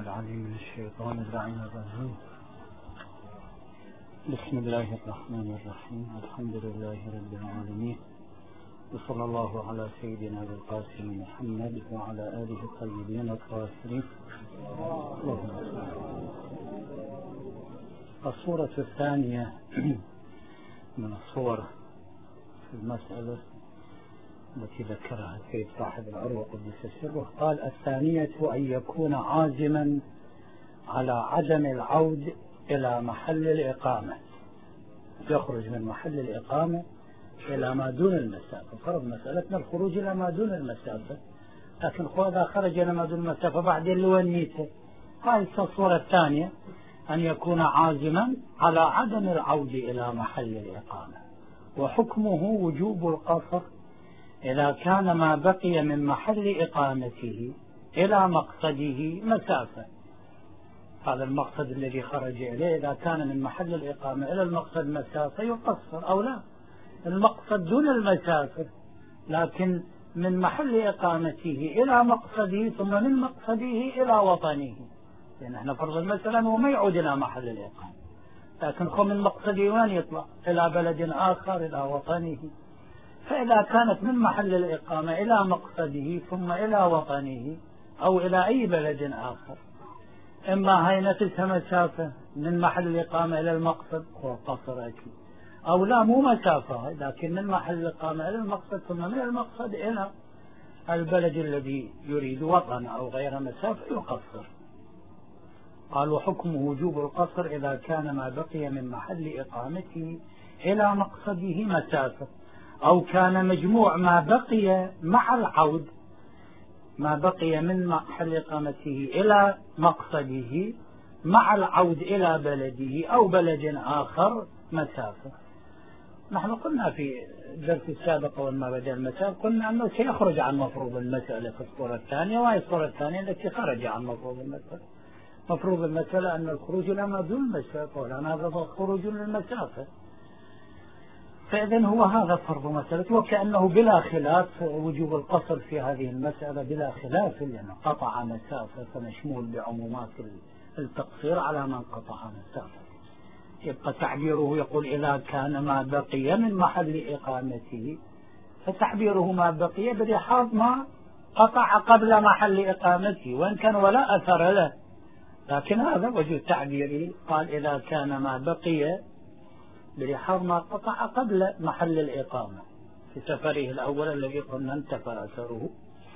العليم من الشيطان اللعين الرجيم. بسم الله الرحمن الرحيم. الحمد لله رب العالمين، وصلى الله على سيدنا القاسم محمد وعلى آله الطيبين الطاهرين. الصورة الثانية من الصور في المسألة التي ذكرها السيد صاحب العروة قدس سره، قال: الثانية أن يكون عازما على عدم العود إلى محل الإقامة، يخرج من محل الإقامة إلى ما دون المسافة. فرض مسألتنا الخروج إلى ما دون المسافة، لكن إذا خرج إلى ما دون المسافة بعدين لو نيته. هذه الصورة الثانية، أن يكون عازما على عدم العود إلى محل الإقامة، وحكمه وجوب القصر إذا كان ما بقي من محل إقامته إلى مقصده مسافة. هذا المقصد الذي خرج إليه إذا كان من محل الإقامة إلى المقصد مسافة يقصر، أو لا المقصد دون المسافة، لكن من محل إقامته إلى مقصده ثم من مقصده إلى وطنه. لأن احنا فرض المسألة هو ما يعود إلى محل الإقامة، لكن هو من مقصده وين يطلع؟ إلى بلد آخر، إلى وطنه. فإذا كانت من محل الإقامة إلى مقصده ثم إلى وطنه أو إلى أي بلد آخر، إما هي نفسها مسافة من محل الإقامة إلى المقصد هو قصر أكيد، أو لا مو مسافة لكن من محل الإقامة إلى المقصد ثم من المقصد إلى البلد الذي يريد وطن أو غير مسافة يقصر. قال: وحكمه وجوب القصر إذا كان ما بقي من محل إقامته إلى مقصده مسافة، أو كان مجموع ما بقي مع العود، ما بقي من محل إقامته إلى مقصده مع العود إلى بلده أو بلد آخر مسافة. نحن قلنا في الدرس السابق وما بدأ المسافة قلنا أنه سيخرج عن مفروض المسألة في الصورة الثانية، وهي الصورة الثانية التي خرج عن مفروض المسألة. مفروض المسألة أن الخروج إلى ما دون المسافة، ولأن هذا خروج للمسافة. فإذن هو هذا فرض مسألة، وكأنه بلا خلاف وجوب القصر في هذه المسألة بلا خلاف، لأنه قطع مسافة فمشمول بعمومات التقصير على من قطع مسافة. يبقى تعبيره يقول: إذا كان ما بقي من محل إقامته، فتعبيره ما بقي بلحاظ ما قطع قبل محل إقامته، وإن كان ولا أثر له، لكن هذا وجه تعبيره. قال: إذا كان ما بقي بلحاظ ما قطع قبل محل الإقامة في سفره الأول الذي قلنا انتفى أثره.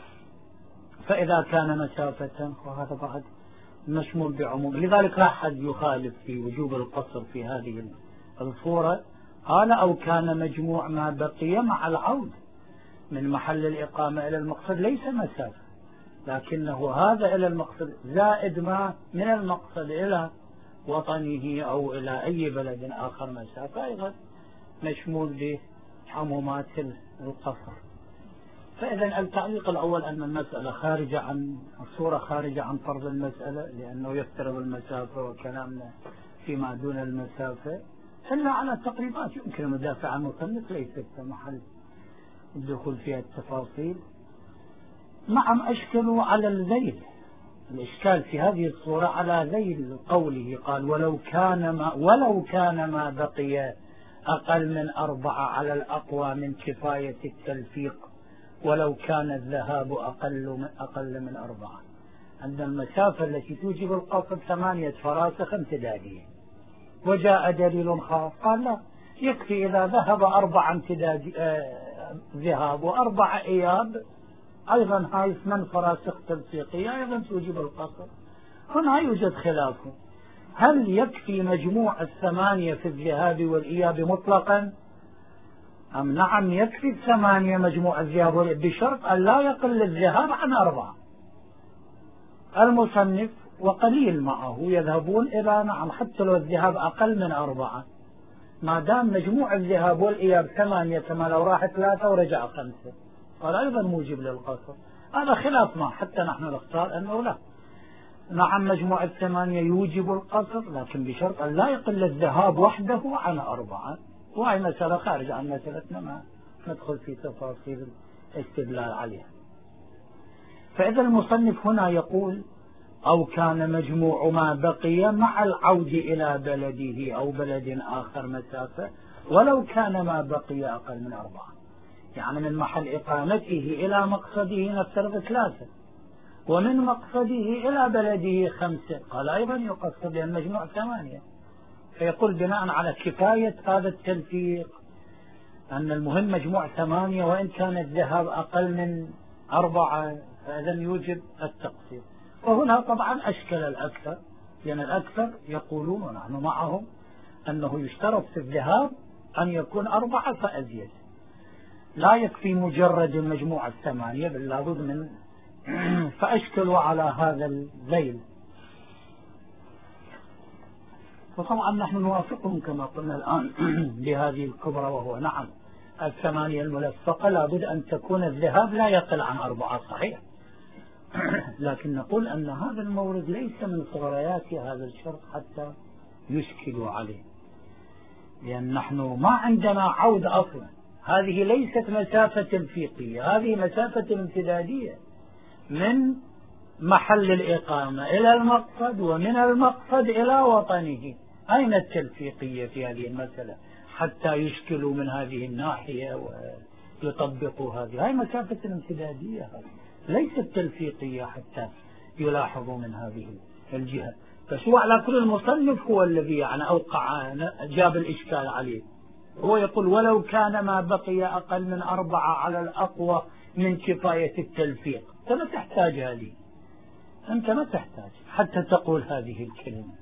فإذا كان مسافة وهذا بعد مشمول بعموم، لذلك لا أحد يخالف في وجوب القصر في هذه الصورة. قال: أو كان مجموع ما بقي مع العود من محل الإقامة إلى المقصد ليس مسافة، لكنه هذا إلى المقصد زائد ما من المقصد إلى وطنه أو إلى أي بلد آخر مسافة، أيضا مشمول بعمومات القصر. فإذا التعليق الأول أن المسألة خارجة عن الصورة، خارجة عن فرض المسألة، لأنه يفترض المسافة وكلامنا فيما دون المسافة، إلا على تقريبات يمكن المدافع عن المصنف ليست محل الدخول فيها التفاصيل. نعم، أشكلوا على الذيل، الإشكال في هذه الصورة على ذيل قوله. قال: ولو كان ما بقي أقل من 4 على الأقوى من كفاية التلفيق، ولو كان الذهاب أقل من 4. عند المسافة التي توجب القصر 8 فراسخ امتدادية، وجاء دليل خاص قال: لا، يكفي إذا ذهب 4 امتداد ذهاب و4 إياب، أيضا هاي 8 فراسخ تلفيقية أيضا توجب القصر. هنا يوجد خلاف: هل يكفي مجموع 8 في الذهاب والإياب مطلقا، أم نعم يكفي 8 مجموع الذهاب والإياب بشرط أن لا يقل الذهاب عن 4؟ المصنف وقليل معه يذهبون إلى نعم حتى لو الذهاب أقل من 4، ما دام مجموع الذهاب والإياب 8 كما لو راح 3 ورجع 5، قال أيضا موجب للقصر. هذا خلاف ما حتى نحن نختار أنه لا، نعم مجموع 8 يوجب القصر، لكن بشرط أن لا يقل الذهاب وحده عن 4. وهي مسألة خارج عن مسألتنا، ما ندخل في تفاصيل الاستدلال عليها. فإذا المصنف هنا يقول: أو كان مجموع ما بقي مع العود إلى بلده أو بلد آخر مسافة، ولو كان ما بقي أقل من 4، يعني من محل إقامته إلى مقصده نفترض 3، ومن مقصده إلى بلده 5، قال أيضا يقصد لأن مجموع 8. فيقول بناء على كفاية هذا التلفيق أن المهم مجموع 8، وإن كان الذهاب أقل من 4 فإذا يوجب التقصير. وهنا طبعا أشكل الأكثر، لأن الأكثر يقولون ونحن معهم أنه يشترط في الذهاب أن يكون 4 فأزيد، لا يكفي مجرد المجموع 8، بل لابد من فأشكلوا على هذا الذيل. وطبعا نحن نوافقهم كما قلنا الآن بهذه الكبرى، وهو نعم 8 الملفقة لابد أن تكون الذهاب لا يقل عن 4 صحيح، لكن نقول أن هذا المورد ليس من صغريات هذا الشرط حتى يشكلوا عليه، لأن نحن ما عندنا عود أصلا، هذه ليست مسافة تلفيقية، هذه مسافة امتدادية من محل الإقامة إلى المقصد، ومن المقصد إلى وطنه. أين التلفيقية في هذه المسألة حتى يشكلوا من هذه الناحية ويطبقوا هذه مسافة امتدادية ليست تلفيقية حتى يلاحظوا من هذه الجهة. فشو على كل المصنف هو الذي يعني أوقع جاب الإشكال عليه، هو يقول ولو كان ما بقي أقل من 4 على الأقوى من كفاية التلفيق. أنت ما تحتاج هذه، أنت ما تحتاج حتى تقول هذه الكلمة،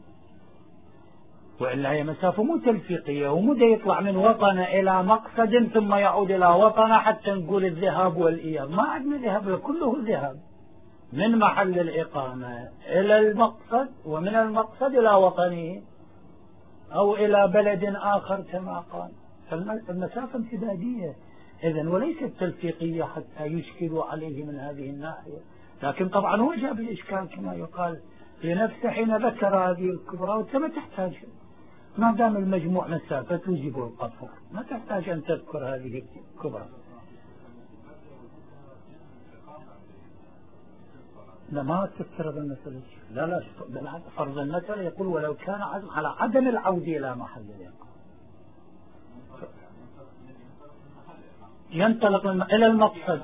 وإلا هي مسافة مو تلفيقية، ومدى يطلع من وطن إلى مقصد ثم يعود إلى وطن حتى نقول الذهاب والإياب. ما عندنا ذهاب، كله ذهاب من محل الإقامة إلى المقصد، ومن المقصد إلى وطنه أو إلى بلد آخر كما قال. فالمسافة امتدادية إذن وليست تلفيقية حتى يشكلوا عليه من هذه الناحية. لكن طبعا هو جاب الإشكال كما يقال لنفسه حين ذكر هذه الكبرى، وأنت ما تحتاج، ما دام المجموع مسافة توجب القصر، ما تحتاج أن تذكر هذه الكبرى. لا ما تفترض المسألة، لا فرض المسألة يقول ولو كان على عدم العود إلى محل الإقامة، ينطلق إلى المقصد،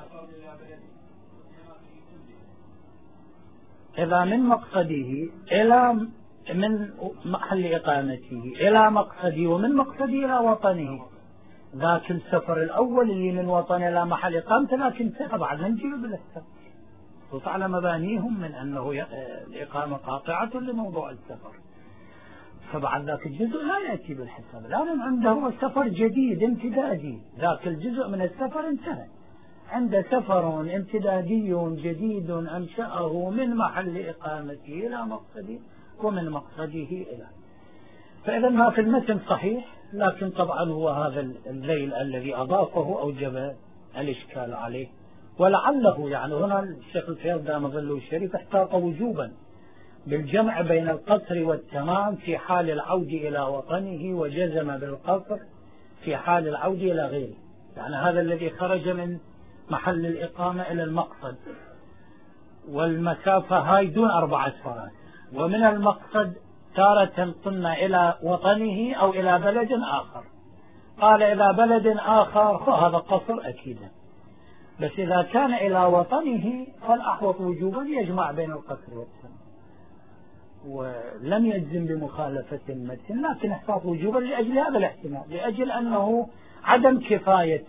إذا من مقصده إلى من محل إقامته إلى مقصده، ومن مقصده إلى وطنه، ذاك السفر الأول اللي من وطن إلى محل إقامته، لكن بعد نجيب بالسفر وفعل مبانيهم من أنه الإقامة قاطعة لموضوع السفر، فبعد ذاك الجزء لا يأتي بالحساب، الآن عنده هو سفر جديد امتدادي، ذاك الجزء من السفر انتهى، عنده سفر امتدادي جديد أنشأه من محل إقامته إلى مقصده، ومن مقصده إلى. فإذا ما في المتن صحيح، لكن طبعا هو هذا الليل الذي أضافه أوجب الإشكال عليه. ولعله يعني هنا الشيخ الفيض دام ظله الشريف احتاط وجوبا بالجمع بين القصر والتمام في حال العود إلى وطنه، وجزم بالقصر في حال العود إلى غيره، يعني هذا الذي خرج من محل الإقامة إلى المقصد، والمسافة هاي دون 4 فرات، ومن المقصد تارة قلنا إلى وطنه أو إلى بلد آخر، قال إلى بلد آخر فهذا قصر أكيدا، بس إذا كان إلى وطنه فالأحوط وجوبا يجمع بين القصر والتمام، ولم يجزم بمخالفة المتن، لكن احتاط وجوبا لأجل هذا الاحتمال، لأجل أنه عدم كفاية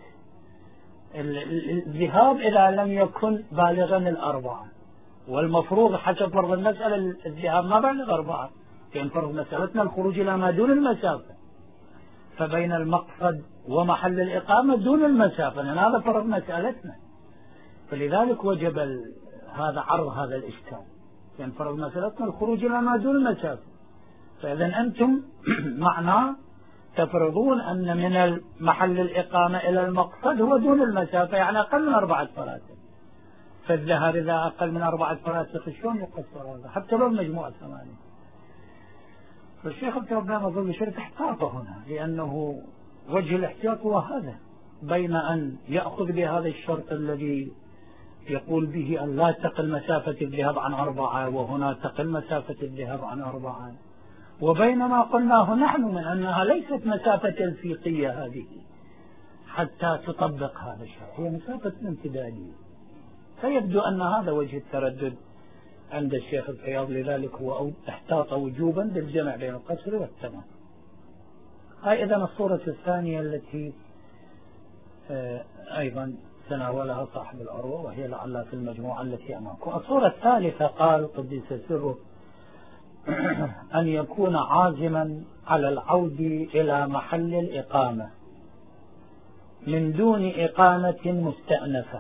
الذهاب إذا لم يكن بالغا 4، والمفروض حسب فرض المسألة الذهاب ما بالغ 4، كان فرض مسألتنا الخروج إلى ما دون المسافة، فبين المقصد ومحل الإقامة دون المسافة، لأن هذا فرض مسألتنا، فلذلك وجب هذا عرض هذا الإشكال، كان فرض مسألتنا الخروج إلى ما دون المسافة، فإذا أنتم معناه تفرضون أن من محل الإقامة إلى المقصد هو دون المسافة، يعني أقل من 4 فراسخ، فالذهاب إذا أقل من 4 فراسخ شلون يقصر هذا حتى لو مجموعة 8. فالشيخ الكربان أظن الشريف احتاط هنا، لأنه وجه الاحتياط هو هذا، بين أن يأخذ بهذا الشرط الذي يقول به أن لا تقل مسافة الذهاب عن 4 وهنا تقل مسافة الذهاب عن 4 وبينما قلناه نحن من أنها ليست مسافة تلفيقية هذه حتى تطبق هذا الشرع، هي مسافة امتدادية. فيبدو أن هذا وجه التردد عند الشيخ الفياض، لذلك هو احتاط وجوبا بالجمع بين القصر والتمام. هاي إذن الصورة الثانية التي أيضا تناولها صاحب العروة وهي لعلها في المجموعة التي أمامكم. الصورة الثالثة قال قدس سره أن يكون عازما على العود إلى محل الإقامة من دون إقامة مستأنفة.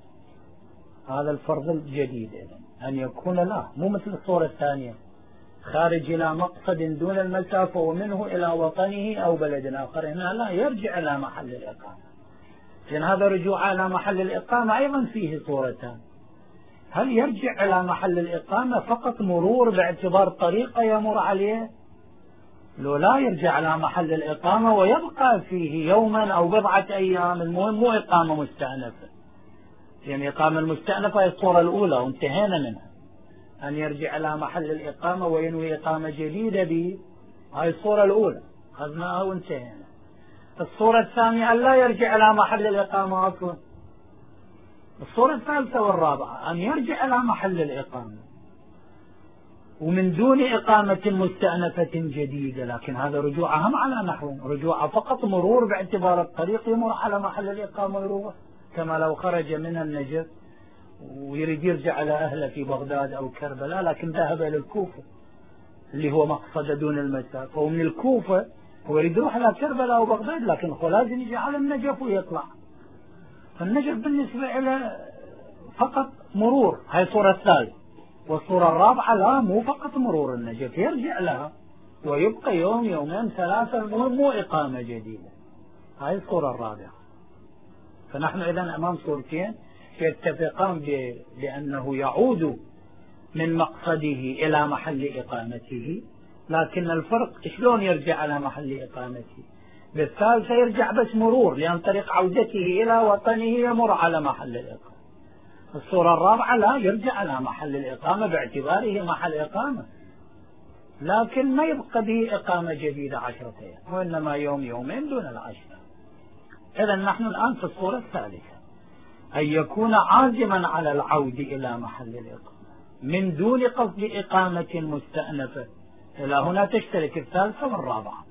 هذا الفرض الجديد إذن أن يكون لا مو مثل الصورة الثانية خارج إلى مقصد دون المسافة ومنه إلى وطنه أو بلد آخر، هنا لا يرجع إلى محل الإقامة. لأن هذا رجوع إلى محل الإقامة أيضا فيه صورتان: هل يرجع إلى محل الإقامة فقط مرور باعتبار طريقة يمر عليه، لو لا يرجع إلى محل الإقامة ويبقى فيه يوما أو 4 أيام، المهم مو إقامة مستأنفة. يعني إقامة المستأنفة هي الصورة الأولى وانتهينا منها، أن يرجع إلى محل الإقامة وينوي إقامة جديدة به، هاي الصورة الأولى أخذناها وانتهينا. الصورة الثانية أن لا يرجع إلى محل الإقامة أصلا. الصورة الثالثة والرابعة أن يرجع إلى محل الإقامة ومن دون إقامة مستأنفة جديدة، لكن هذا رجوعها هم على نحو رجوعها فقط مرور باعتبار الطريق يمر على محل الإقامة ويروح، كما لو خرج من النجف ويريد يرجع على أهله في بغداد أو كربلاء لكن ذهب إلى الكوفة اللي هو مقصد دون المسافة، ومن الكوفة هو يريد يروح على كربلاء أو بغداد لكن هو لازم يجي على النجف ويطلع. فالنجف بالنسبة إلى فقط مرور، هاي الصورة الثالثة. والصورة الرابعة لا مو فقط مرور النجف، يرجع لها ويبقى يوم يومين 3 مو إقامة جديدة. هاي الصورة الرابعة. فنحن إذن أمام صورتين يتفقان بأنه يعود من مقصده إلى محل إقامته، لكن الفرق شلون يرجع على محل إقامته. بالثالثة يرجع بس مرور، لأن طريق عودته إلى وطنه يمر على محل الإقامة. الصورة الرابعة لا يرجع على محل الإقامة باعتباره محل إقامة، لكن ما يبقى به إقامة جديدة 10 أيام وإنما يوم يومين دون 10. إذن نحن الآن في الصورة الثالثة أن يكون عازما على العود إلى محل الإقامة من دون قصد إقامة مستأنفة. إلى هنا تشترك الثالثة والرابعة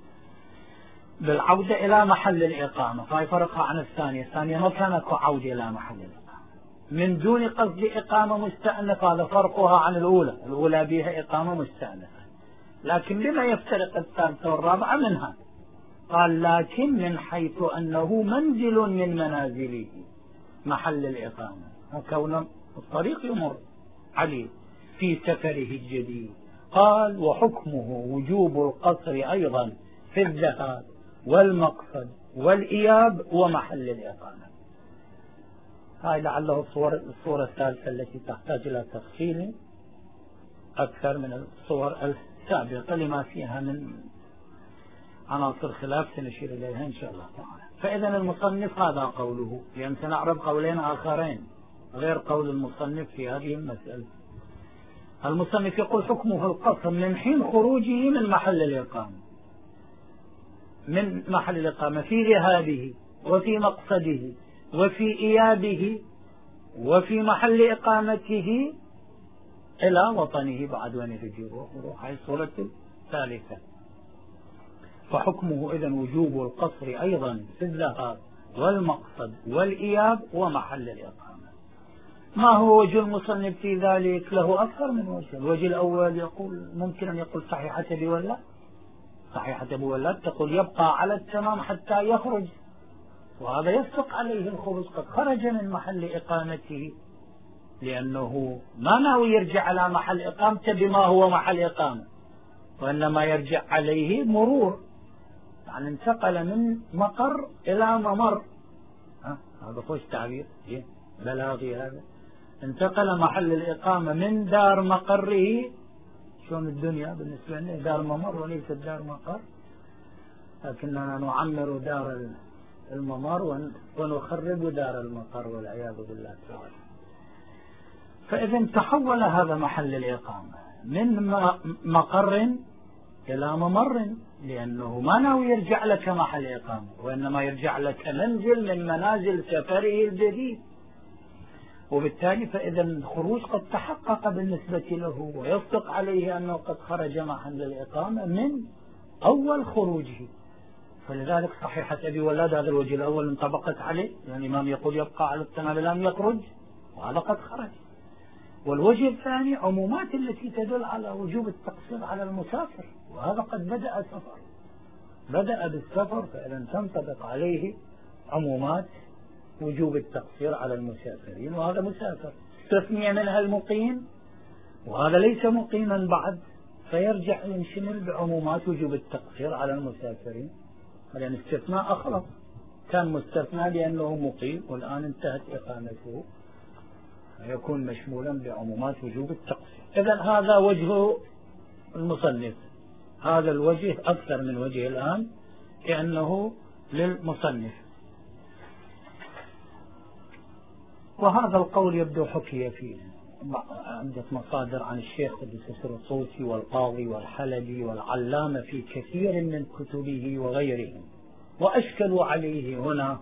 بالعودة إلى محل الإقامة، فهي فرقها عن الثانية. الثانية ما كانت عودة إلى محل الإقامة من دون قصد إقامة مستأنفة، هذا فرقها عن الأولى. الأولى بها إقامة مستأنفة، لكن بما يفترق الثالثة والرابعة منها قال لكن من حيث أنه منزل من منازله محل الإقامة، وكون الطريق يمر عليه في سفره الجديد. قال وحكمه وجوب القصر أيضا في الذهاب والمقصد والإياب ومحل الإقامة. هاي لعله الصورة الثالثة التي تحتاج إلى تفصيل أكثر من الصور السابقة لما فيها من عناصر خلاف سنشير إليها إن شاء الله تعالى. فإذا المصنف هذا قوله، لأن سنعرض قولين آخرين غير قول المصنف في هذه المسألة. المصنف يقول حكمه القصر من حين خروجه من محل الإقامة، من محل الإقامة في ذهابه وفي مقصده وفي إيابه وفي محل إقامته إلى وطنه بعد وين يرجع. هذه الصورة الثالثة. فحكمه إذن وجوب القصر أيضا في الذهاب والمقصد والإياب ومحل الإقامة. ما هو وجه المصنف في ذلك؟ له أكثر من وجه. الوجه الأول يقول ممكن أن يقول صحيحة أبي ولاد، صحيحة أبي ولاد تقول يبقى على التمام حتى يخرج، وهذا يصدق عليه الخروج، قد خرج من محل إقامته لأنه ما ناوي يرجع على محل إقامته بما هو محل إقامة، وإنما يرجع عليه مرور، يعني انتقل من مقر إلى ممر. هذا خوش تعبير بلاغي هذا. انتقل محل الإقامة من دار مقره، شلون الدنيا بالنسبة لنا دار ممر وليست دار مقر، لكننا نعمر دار الممر ونخرب دار المقر والعياذ بالله تعالى. فإذا تحول هذا محل الإقامة من مقر إلى ممر، لأنه ما ناوي يرجع لك محل إقامة، وإنما يرجع لك منزل من منازل سفره الجديد. وبالتالي فإذا الخروج قد تحقق بالنسبة له، ويصدق عليه أنه قد خرج محل الإقامة من أول خروجه. فلذلك صحيحة أبي ولاد هذا الوجه الأول انطبقت عليه، يعني الإمام يقول يبقى على التمام لم يخرج، وهذا قد خرج. والوجه الثاني عمومات التي تدل على وجوب التقصير على المسافر، وهذا قد بدأ بالسفر، فإذا تنطبق عليه عمومات وجوب التقصير على المسافرين، وهذا مسافر. استثني منها المقيم، وهذا ليس مقيما بعد، فيرجع ينشمل بعمومات وجوب التقصير على المسافرين. لأن استثناء أخلص، كان مستثنى لأنه مقيم والآن انتهت إقامته، يكون مشمولا بعمومات وجوب التقصير. إذن هذا وجه المصنف، هذا الوجه أكثر من وجه الآن لأنه للمصنف. وهذا القول يبدو حكي فيه عدة مصادر عن الشيخ قدس الطوسي والقاضي والحلبي والعلامة في كثير من كتبه وغيرهم، وأشكلوا عليه هنا،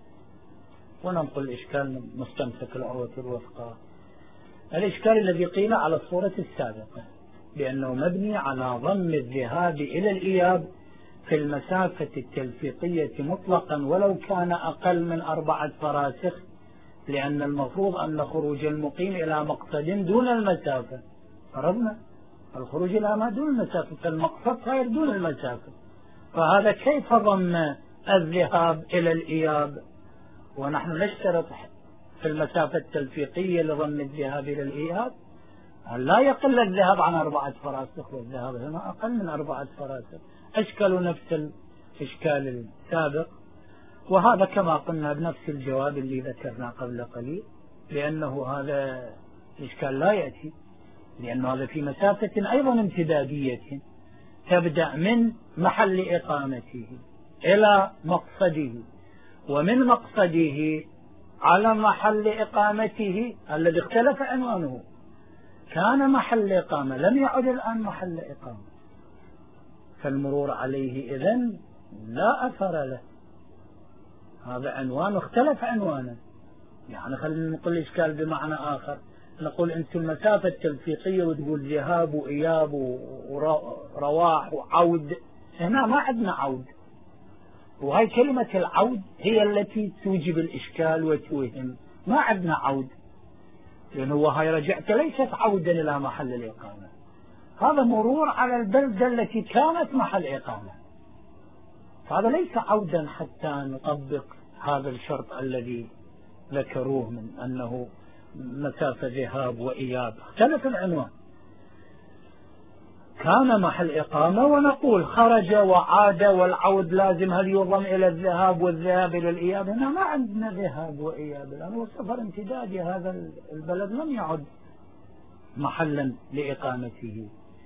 وننقل إشكال مستمسك العروة الوثقى. الإشكال الذي قيل على الصورة السابقة بأنه مبني على ضم الذهاب إلى الإياب في المسافة التلفيقية مطلقا ولو كان أقل من 4 فراسخ، لأن المفروض أن خروج المقيم إلى مقصد دون المسافة، فرضنا الخروج إلى ما دون المسافة، فالمقصد صار دون المسافة، فهذا كيف ضم الذهاب إلى الإياب؟ ونحن نشترط في المسافة التلفيقية لضم الذهاب إلى الإياب أن لا يقل الذهاب عن 4 فراسخ، والذهاب هنا أقل من 4 فراسخ. أشكلوا نفس الإشكال السابق، وهذا كما قلنا بنفس الجواب اللي ذكرنا قبل قليل، لأنه هذا الإشكال لا يأتي، لأنه هذا في مسافة أيضا امتدادية تبدأ من محل إقامته إلى مقصده، ومن مقصده على محل إقامته الذي اختلف عنوانه، كان محل إقامة لم يعد الآن محل إقامة، فالمرور عليه إذن لا أثر له، هذا عنوان اختلف عنوانه. يعني خلينا نقول الإشكال بمعنى آخر، نقول أنت المسافة التلفيقية وتقول ذهاب وإياب ورواح وعود، هنا ما عندنا عود، وهي كلمة العود هي التي توجب الإشكال وتوهم. ما عندنا عود، لأنه هاي رجعت ليست عودا إلى محل الإقامة، هذا مرور على البلدة التي كانت محل إقامة، فهذا ليس عودا حتى نطبق هذا الشرط الذي ذكروه من أنه مسافة ذهاب وإياب، اختلف العنوان، كان محل إقامة ونقول خرج وعاد والعود لازم، هل يضم إلى الذهاب والذهاب إلى الإياب؟ هنا ما عندنا ذهاب وإياب، لأنه سفر امتدادي، هذا البلد لم يعد محلا لإقامته.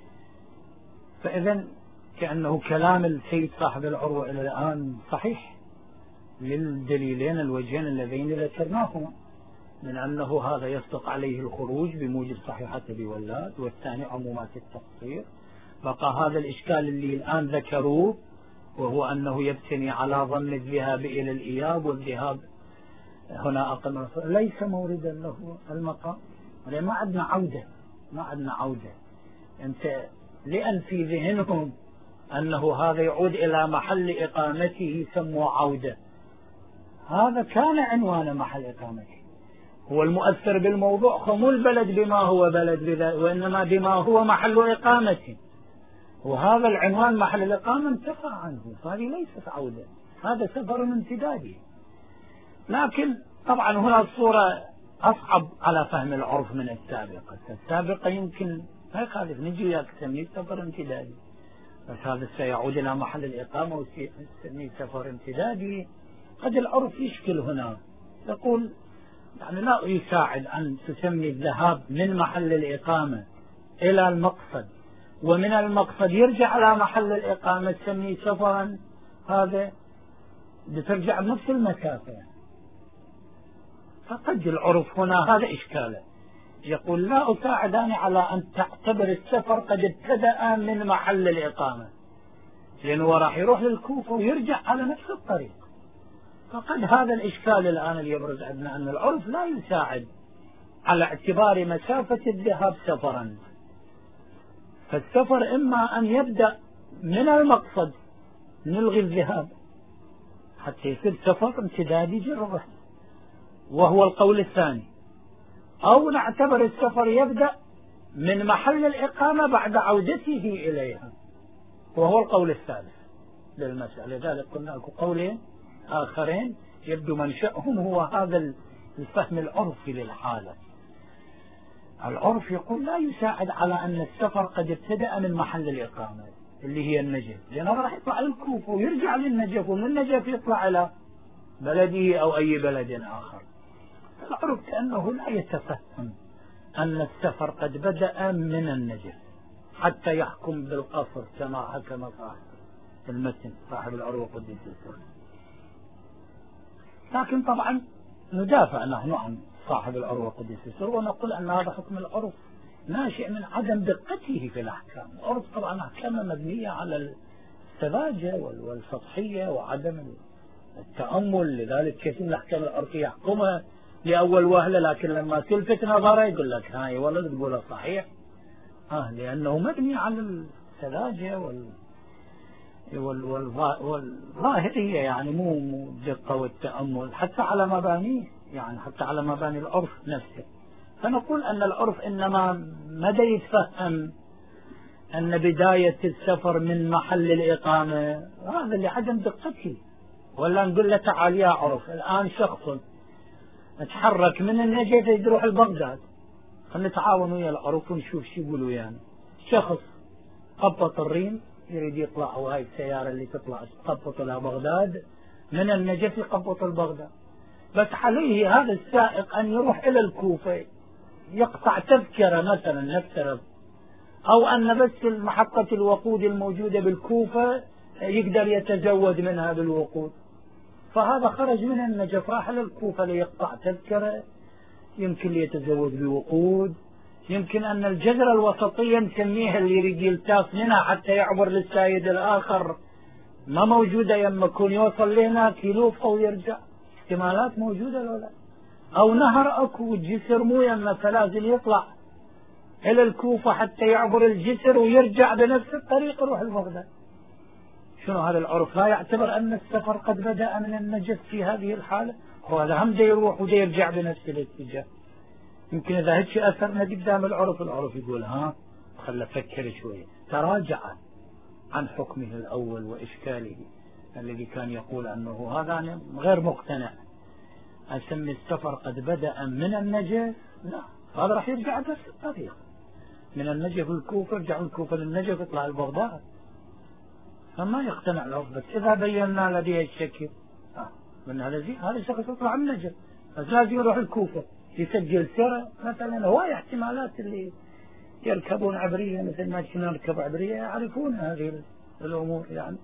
فإذا كأنه كلام السيد صاحب العروة إلى الآن صحيح للدليلين الوجهين اللذين ذكرناهما، من أنه هذا يصدق عليه الخروج بموجب صحيحة أبي ولاد، والثاني عمومات التقصير. بقى هذا الإشكال اللي الآن ذكروه، وهو أنه يبتني على ضم الذهاب إلى الإياب، والذهاب هنا أقل ليس موردا له المقام، ما عندنا عودة، أنت لأن في ذهنهم أنه هذا يعود إلى محل إقامته سموا عودة، هذا كان عنوان محل إقامته، هو المؤثر بالموضوع مو البلد بما هو بلد، وإنما بما هو محل إقامته، وهذا العنوان محل الإقامة انتفى عنه، فهذه ليست عودة، هذا سفر امتدادي. لكن طبعا هنا الصورة أصعب على فهم العرف من السابقة يمكن ما يخالف نجي وياك تسميه سفر امتدادي، بس هذا سيعود إلى محل الإقامة وسميه سفر امتدادي، قد العرف يشكل هنا، يقول يعني لا يساعد أن تسمي الذهاب من محل الإقامة إلى المقصد، ومن المقصد يرجع على محل الإقامة تسميه سفرا، هذا بترجع بنفس المسافة، فقد العرف هنا هذا إشكاله، يقول لا أساعدان على أن تعتبر السفر قد ابتدأ من محل الإقامة، لأنه راح يروح للكوفة ويرجع على نفس الطريق. فقد هذا الإشكال الآن اللي يبرز عندنا أن العرف لا يساعد على اعتبار مسافة الذهاب سفرا. فالسفر إما أن يبدأ من المقصد، نلغي الذهاب حتى يصير سفر امتدادي جربه وهو القول الثاني، أو نعتبر السفر يبدأ من محل الإقامة بعد عودته إليها وهو القول الثالث للمسألة. لذلك قلنا لكم قولين آخرين يبدو منشأهم هو هذا الفهم العرفي للحالة. العرف يقول لا يساعد على أن السفر قد ابتدأ من محل الإقامة اللي هي النجف، لأنه راح يطلع الكوفة ويرجع للنجف، ومن النجف يطلع إلى بلده أو أي بلد آخر. العرف كأنه لا يتفهم أن السفر قد بدأ من النجف حتى يحكم بالقصر كما حكم صاحب المتن صاحب العروة قدس السر. لكن طبعا ندافع نحن عن صاحب العروة قدس السر ونقول أن هذا حكم العرف ناشئ من عدم دقته في الأحكام. العرف طبعا أحكامه مبنية على السذاجة والسطحية وعدم التأمل، لذلك كثير من الأحكام العرفية يحكمها لأول وهلة، لكن لما تلفت نظره يقول لك هاي والله تقولها صحيح، لأنه مبني على السذاجة والظاهرية، يعني مو الدقة والتأمل حتى على مبانيه، يعني حتى على مباني العرف نفسه. فنقول أن العرف إنما مدى يتفهم أن بداية السفر من محل الإقامة، هذا لعدم دقته. ولا نقول له تعال يا عرف، الآن شخص نتحرك من النجف يروح لبغداد، خلينا نتعاون ويا العرف ونشوف شو يقولوا. يعني شخص قبط الريم يريد يطلع، وهاي السيارة اللي تطلع تقبط إلى بغداد، من النجف يقبط البغداد، بس عليه هذا السائق أن يروح إلى الكوفة يقطع تذكرة مثلا نفترض، أو أن بس محطة الوقود الموجودة بالكوفة يقدر يتزود منها بالوقود، فهذا خرج من النجف راح للكوفة ليقطع تذكرة، يمكن ليتزود بوقود، يمكن أن الجزرة الوسطية نسميها اللي يريد يلتاف منها حتى يعبر للسايد الآخر ما موجودة، يما يكون يوصل لهناك يلوف أو يرجع، احتمالات موجودة لو لا. أو نهر أكو الجسر مو يما، فلازم يطلع إلى الكوفة حتى يعبر الجسر ويرجع بنفس الطريق يروح لبغداد. شنو هذا العرف لا يعتبر أن السفر قد بدأ من النجف في هذه الحالة؟ وهذا هم دا يروح ودا يرجع بنفس الاتجاه. يمكن إذا هيك أثرنا قدام العرف يقول خلى فكر شوية، تراجع عن حكمه الأول وإشكاله الذي كان يقول أنه هذا غير مقتنع، أسمي السفر قد بدأ من النجف، لا، هذا راح يرجع بنفس الطريق من النجف الكوفة، يرجع الكوفة للنجف يطلع البغداد، فما يقتنع العرف. بس إذا بينا لديه الشك من هذا الشخص يطلع من النجف، بس لازم يروح الكوفة يسجل سيرة مثلا. هواي احتمالات اللي يركبون عبرية مثل ما كنا نركب عبرية يعرفون هذه الأمور يعني.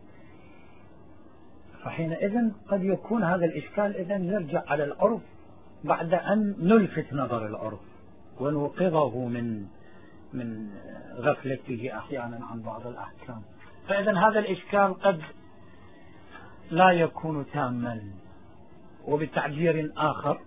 فحينئذ قد يكون هذا الإشكال إذن يرجع على العرف بعد أن نلفت نظر العرف ونوقظه من غفلته أحيانا عن بعض الأحكام. فإذن هذا الإشكال قد لا يكون تاما. وبتعبير آخر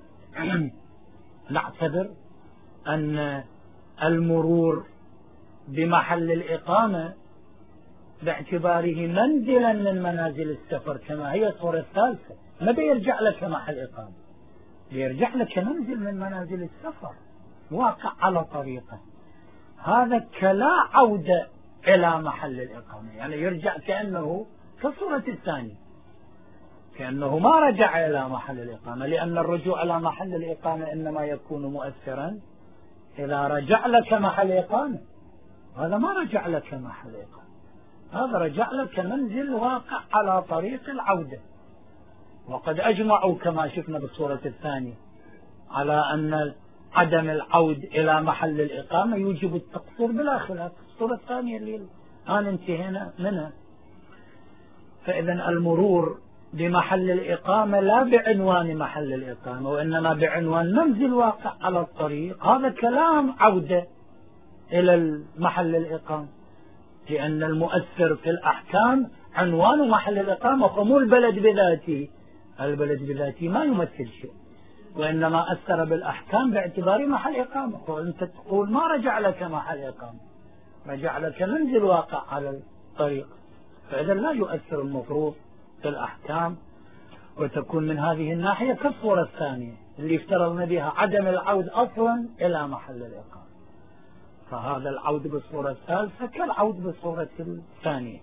نعتبر أن المرور بمحل الإقامة باعتباره منزلا من منازل السفر كما هي الصورة الثالثة، ما بيرجع لك محل إقامة، بيرجع لك منزل من منازل السفر واقع على طريقه، هذا كلا عودة إلى محل الإقامة، يعني يرجع كأنه كالصورة الثانية، كأنه ما رجع إلى محل الإقامة، لأن الرجوع إلى محل الإقامة إنما يكون مؤثرا إذا رجع لك محل إقامة. هذا ما رجع لك محل إقامة، هذا رجع لك منزل واقع على طريق العودة. وقد أجمعوا كما شفنا بالصورة الثانية على أن عدم العود إلى محل الإقامة يوجب التقصير بلا خلاف، الصورة الثانية اللي الآن انتهينا منها. فإذا المرور بمحل الإقامة لا بعنوان محل الإقامة، وإنما بعنوان منزل واقع على الطريق، هذا كلام عودة إلى محل الإقامة، لأن المؤثر في الأحكام عنوان محل الإقامة، فمو البلد بذاته. البلد بذاته ما يمثل شيء، وإنما أثر بالأحكام باعتبار محل إقامة. وأنت تقول ما رجع لك محل إقامة، رجع لك منزل واقع على الطريق، فإذا لا يؤثر المفروض في الأحكام، وتكون من هذه الناحية كالصورة الثانية اللي افترضنا بها عدم العود أصلا إلى محل الإقامة، فهذا العود بالصورة الثالثة كالعود بالصورة الثانية.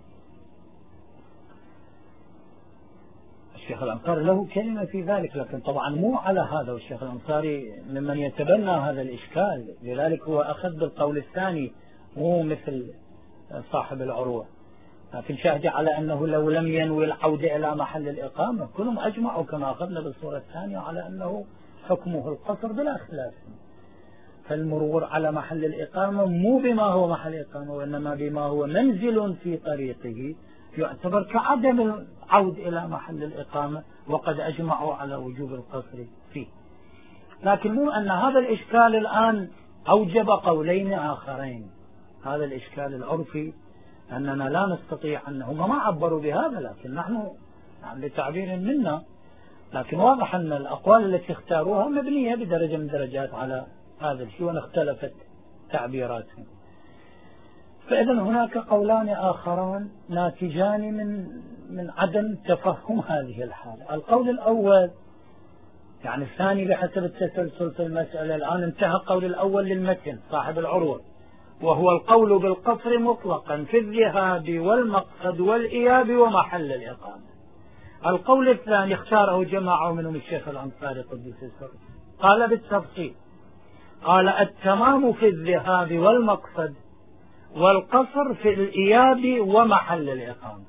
الشيخ الأنصاري له كلمة في ذلك، لكن طبعا مو على هذا، والشيخ الأنصاري ممن يتبنى هذا الإشكال، لذلك هو أخذ بالقول الثاني مو مثل صاحب العروة. لكن شاهد على أنه لو لم ينوي العودة إلى محل الإقامة كلهم أجمعوا كما أخذنا بالصورة الثانية على أنه حكمه القصر بلا خلاف، فالمرور على محل الإقامة مو بما هو محل إقامة، وإنما بما هو منزل في طريقه يعتبر كعدم العود إلى محل الإقامة، وقد أجمعوا على وجوب القصر فيه. لكن مو أن هذا الإشكال الآن أوجب قولين آخرين. هذا الإشكال العرفي أننا لا نستطيع، أنهم ما عبروا بهذا، لكن نحن بتعبير منا، لكن واضح أن الأقوال التي اختاروها مبنية بدرجة من درجات على هذا الشيء، وأن اختلفت تعبيراتهم. فإذا هناك قولان آخران ناتجان من عدم تفهم هذه الحالة. القول الأول يعني الثاني بحسب التسلسل في المسألة، الآن انتهى القول الأول للمتن صاحب العروة، وهو القول بالقصر مطلقا في الذهاب والمقصد والإياب ومحل الإقامة. القول الثاني اختاره جماعة منهم الشيخ الأنصاري قدس سره، قال بالتفصيل، قال التمام في الذهاب والمقصد والقصر في الإياب ومحل الإقامة.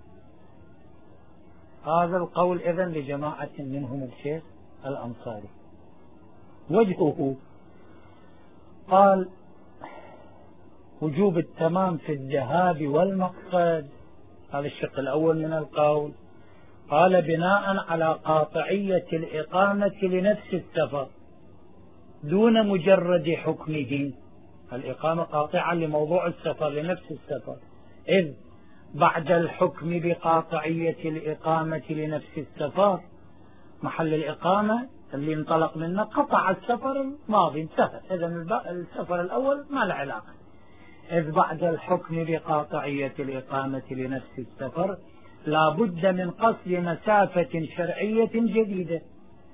هذا القول إذن لجماعة منهم الشيخ الأنصاري. وجهه قال وجوب التمام في الذهاب والمقصد، هذا الشق الأول من القول، قال بناء على قاطعية الإقامة لنفس السفر دون مجرد حكمه. الإقامة قاطعة لموضوع السفر لنفس السفر، إذ بعد الحكم بقاطعية الإقامة لنفس السفر محل الإقامة اللي انطلق منه قطع السفر الماضي انتهى، إذا السفر الأول ما له علاقة. إذ بعد الحكم بقاطعية الإقامة لنفس السفر لا بد من قصد مسافة شرعية جديدة،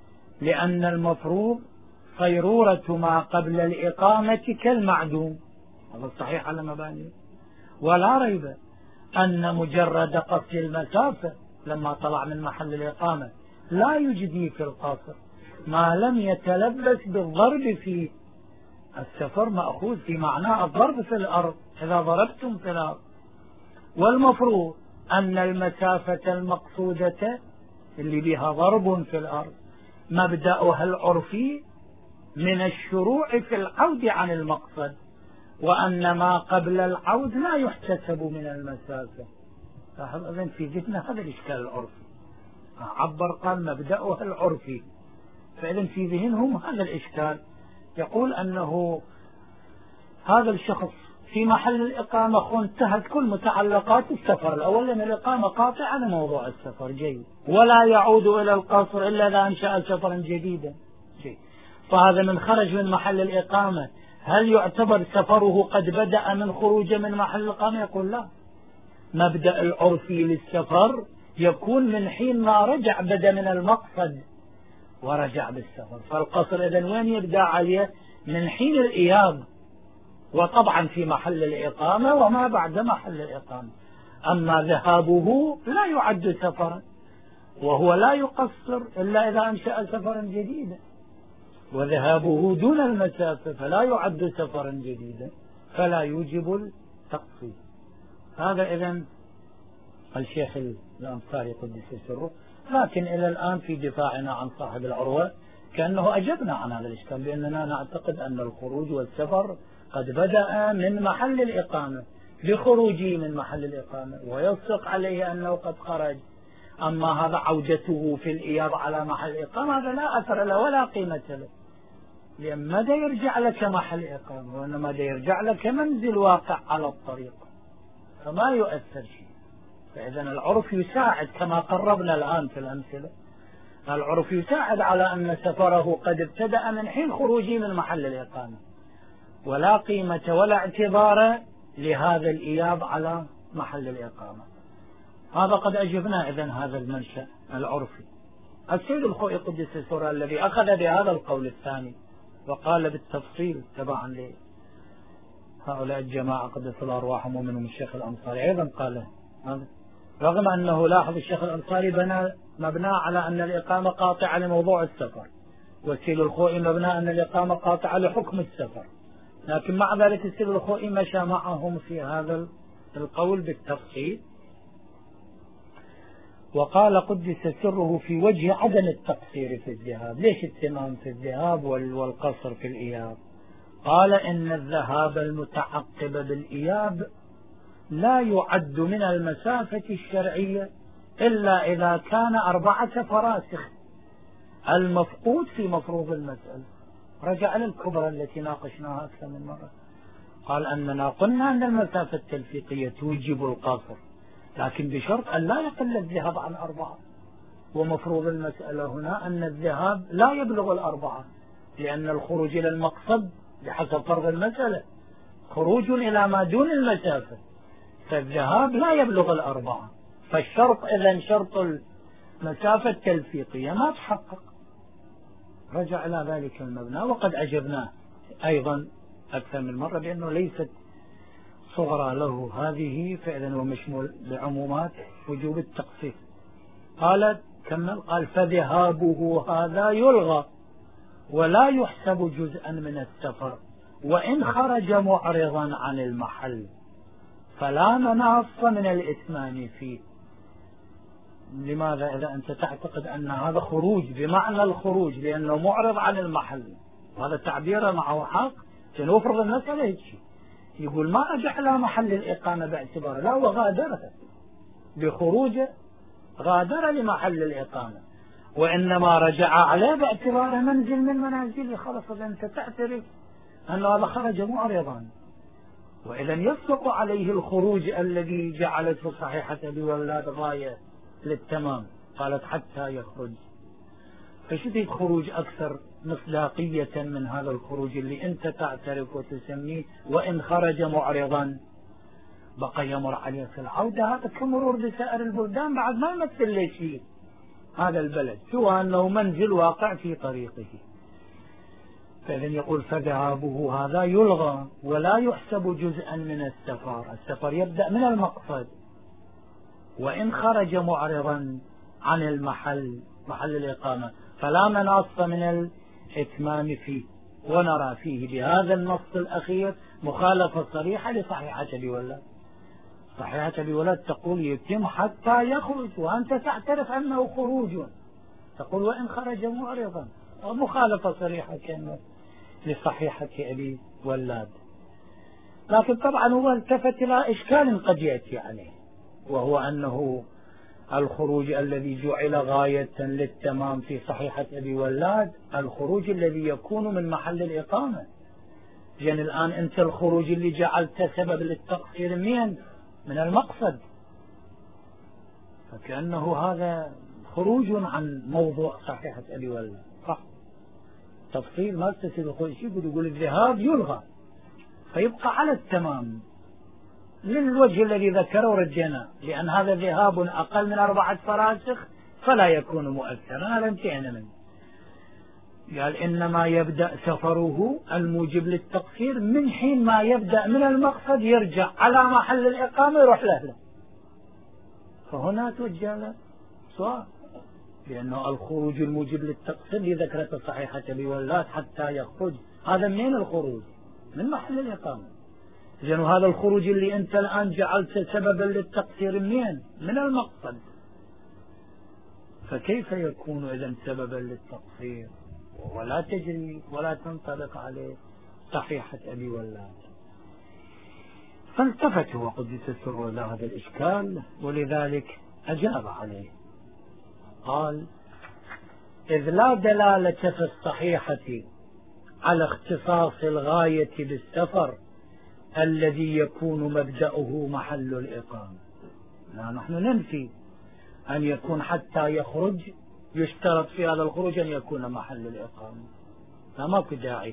لأن المفروض صيرورة ما قبل الإقامة كالمعدوم، هذا صحيح على مباني، ولا ريب أن مجرد قصد المسافة لما طلع من محل الإقامة لا يجدي في القصر ما لم يتلبس بالضرب فيه. السفر مأخوذ في معنى الضرب في الأرض، إذا ضربتم في الأرض، والمفروض أن المسافة المقصودة اللي بها ضرب في الأرض مبدأها العرفي من الشروع في العود عن المقصد، وأن ما قبل العود لا يحتسب من المسافة. لاحظ إذن في ذهننا هذا الإشكال العرفي، عبر قال مبدأها العرفي، فإذن في ذهنهم هذا الإشكال، يقول أنه هذا الشخص في محل الإقامة انتهت كل متعلقات السفر الأول، لأن الإقامة قاطعة لموضوع السفر جيد، ولا يعود إلى القصر إلا إذا أنشأ سفرا جديدا جيد. فهذا من خرج من محل الإقامة هل يعتبر سفره قد بدأ من خروجه من محل الإقامة؟ يقول لا، مبدأ العرفي للسفر يكون من حين ما رجع، بدأ من المقصد ورجع بالسفر، فالقصر إذن وين يبدأ عليه؟ من حين الإياب، وطبعا في محل الإقامة وما بعد محل الإقامة. أما ذهابه لا يعد سفرا، وهو لا يقصر إلا إذا أنشأ سفرا جديدا، وذهابه دون المسافة فلا يعد سفرا جديدا، فلا يوجب التقصير. هذا إذن الشيخ الأنصاري قدس سره. لكن إلى الآن في دفاعنا عن صاحب العروة كأنه أجبنا عن هذا الإشكال، بأننا نعتقد أن الخروج والسفر قد بدأ من محل الإقامة بخروجه من محل الإقامة، ويصدق عليه أنه قد خرج، أما هذا عودته في الإياب على محل إقامة هذا لا أثر له ولا قيمة له، لأن ما دا يرجع لك محل إقامة، وإنما دا يرجع لك منزل واقع على الطريق، فما يؤثر شيء. فإذا العرف يساعد كما قربنا الآن في الأمثلة، العرف يساعد على أن سفره قد ابتدأ من حين خروجه من محل الإقامة، ولا قيمة ولا اعتبار لهذا الإياب على محل الإقامة. هذا قد أجبنا إذن هذا المنشأ العرفي. السيد الخوئي قدس سره الذي أخذ بهذا القول الثاني وقال بالتفصيل تبعا لهؤلاء الجماعة قدس الله أرواحهم ومنهم الشيخ الأنصاري أيضا قال هذا، رغم أنه لاحظ الشيخ الأنصاري مبنى على أن الإقامة قاطعة لموضوع السفر، والسيد الخوئي مبنى أن الإقامة قاطعة لحكم السفر، لكن مع ذلك السيد الخوئي مشى معهم في هذا القول بالتفصيل. وقال قدس سره في وجه عدم التقصير في الذهاب. ليش التمام في الذهاب والقصر في الإياب؟ قال إن الذهاب المتعقب بالإياب لا يعد من المسافة الشرعية إلا إذا كان 4 فراسخ المفقود في مفروض المسألة. رجع للكبرى التي ناقشناها أكثر من مرة، قال أننا قلنا أن المسافة التلفيقية توجب القصر، لكن بشرط أن لا يقل الذهاب عن 4، ومفروض المسألة هنا أن الذهاب لا يبلغ 4، لأن الخروج إلى المقصد بحسب فرض المسألة خروج إلى ما دون المسافة، فالذهاب لا يبلغ 4، فالشرط إذن شرط المسافة التلفيقية ما تحقق. رجع إلى ذلك المبنى، وقد أجبناه أيضا أكثر من مرة بأنه ليست صغرى له هذه، فإذا هو مشمول بعمومات وجوب التقصير. قال كمل قال فذهابه هذا يلغى ولا يحسب جزءا من السفر وإن خرج معرضا عن المحل، فلا مناص من الإتمام فيه. لماذا؟ إذا أنت تعتقد أن هذا خروج بمعنى الخروج لأنه معرض عن المحل، وهذا تعبير معه حق، سنفرض المسألة هيك، يقول ما رجع إلى محل الإقامة باعتباره، لا وغادرها بخروجه، غادر لمحل الإقامة، وإنما رجع عليه باعتباره منزل من منازله. خلص إذا أنت تعترف أن هذا خرج معرضا، وإذا يصدق عليه الخروج الذي جعلته صحيحة بولاد غاية للتمام، قالت حتى يخرج. فشديد خروج أكثر مصداقية من هذا الخروج اللي أنت تعترف وتسميه وإن خرج معرضا بقى يمر عليه في العودة، هذا كمرور بسائر البلدان بعد ما يمثل لي شيء هذا البلد سوى أنه منزل واقع في طريقه. فإذا يقول فذهابه هذا يلغى ولا يحسب جزءا من السفر، السفر يبدأ من المقصد، وإن خرج معرضا عن المحل محل الإقامة فلا مناص من الإتمام فيه. ونرى فيه بهذا النص الأخير مخالفة صريحة لصحيحة بولاد. صحيحة بولاد تقول يتم حتى يخرج، وأنت تعترف أنه خروج، تقول وإن خرج معرضا، مخالفة صريحة كانت لصحيحة أبي ولاد. لكن طبعا هو التفت إلى إشكال قد يأتي عليه، وهو أنه الخروج الذي جعل غاية للتمام في صحيحة أبي ولاد الخروج الذي يكون من محل الإقامة. يعني الآن أنت الخروج اللي جعلت سبب للتقصير من المقصد، فكأنه هذا خروج عن موضوع صحيحة أبي ولاد. صح، تفصيل ما تسير الخروج يقول الذهاب يلغى فيبقى على التمام للوجه الذي ذكره رجنا، لأن هذا ذهاب أقل من 4 فراسخ فلا يكون مؤثرا. هذا انتهينا منه. قال إنما يبدأ سفره الموجب للتقصير من حين ما يبدأ من المقصد يرجع على محل الإقامة يروح له، فهنا توجه له سؤال، لأنه الخروج الموجب للتقصير لذكرة صحيحة بولاد حتى يخرج، هذا منين الخروج؟ من محل الإقامة. إذن هذا الخروج اللي أنت الآن جعلت سببا للتقصير منين؟ من المقصد، فكيف يكون إذن سببا للتقصير ولا تجري ولا تنطبق عليه صحيحة أبي ولاد؟ فالتفت وقدس سره إلى هذا الإشكال، ولذلك أجاب عليه قال إذ لا دلالة في الصحيحة على اختصاص الغاية بالسفر الذي يكون مبدأه محل الإقامة. لا، نحن ننفي أن يكون حتى يخرج يشترط في هذا الخروج أن يكون محل الإقامة، لا، ماكو داعي.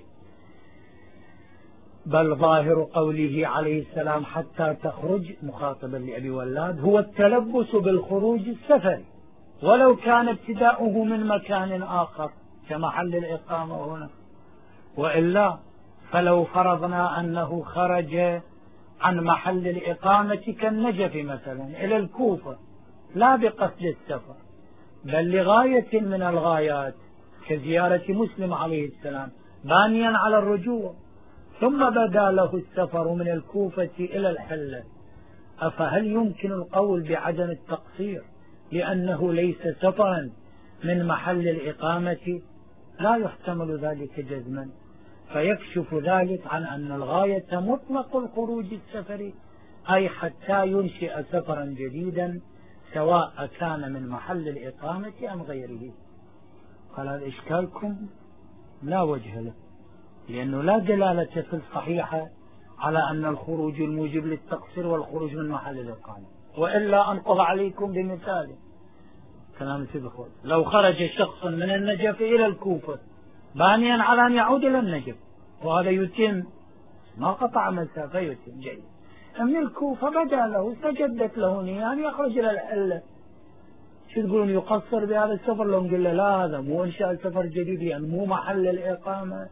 بل ظاهر قوله عليه السلام حتى تخرج مخاطبا لأبي ولاد هو التلبس بالخروج السفري، ولو كان ابتداؤه من مكان آخر كمحل الإقامة هنا. وإلا فلو فرضنا أنه خرج عن محل الإقامة كالنجف مثلا إلى الكوفة لا بقصد السفر بل لغاية من الغايات كزيارة مسلم عليه السلام بانيا على الرجوع، ثم بدا له السفر من الكوفة إلى الحلة، أفهل يمكن القول بعدم التقصير لأنه ليس سفرا من محل الإقامة؟ لا يحتمل ذلك جزما، فيكشف ذلك عن أن الغاية مطلق الخروج السفري، أي حتى ينشئ سفرا جديدا سواء كان من محل الإقامة أم غيره. قال هذا إشكالكم لا وجه له، لأنه لا دلالة في الصحيحة على أن الخروج الموجب للتقصير والخروج من محل الإقامة. وإلا أنقض عليكم بمثال كلام سبخوت، لو خرج شخص من النجف إلى الكوفة بانيا على أن يعود إلى النجف وهذا يتم ما قطع مسافة يتم جيد، من الكوفة بدا له استجدت له نية أن يخرج إلى الحلة، شو تقولون يقصر بهذا السفر؟ لو نقول له لا هذا مو إنشاء سفر جديد لأن مو محل الإقامة.